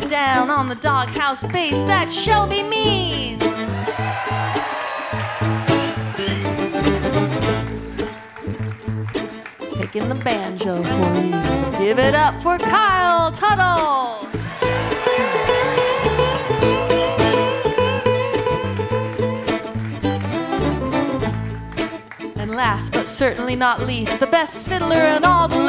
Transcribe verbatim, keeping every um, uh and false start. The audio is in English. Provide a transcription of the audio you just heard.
Coming down on the doghouse bass, that Shelby mean. Picking the banjo for you. Give it up for Kyle Tuttle. And last but certainly not least, the best fiddler in all the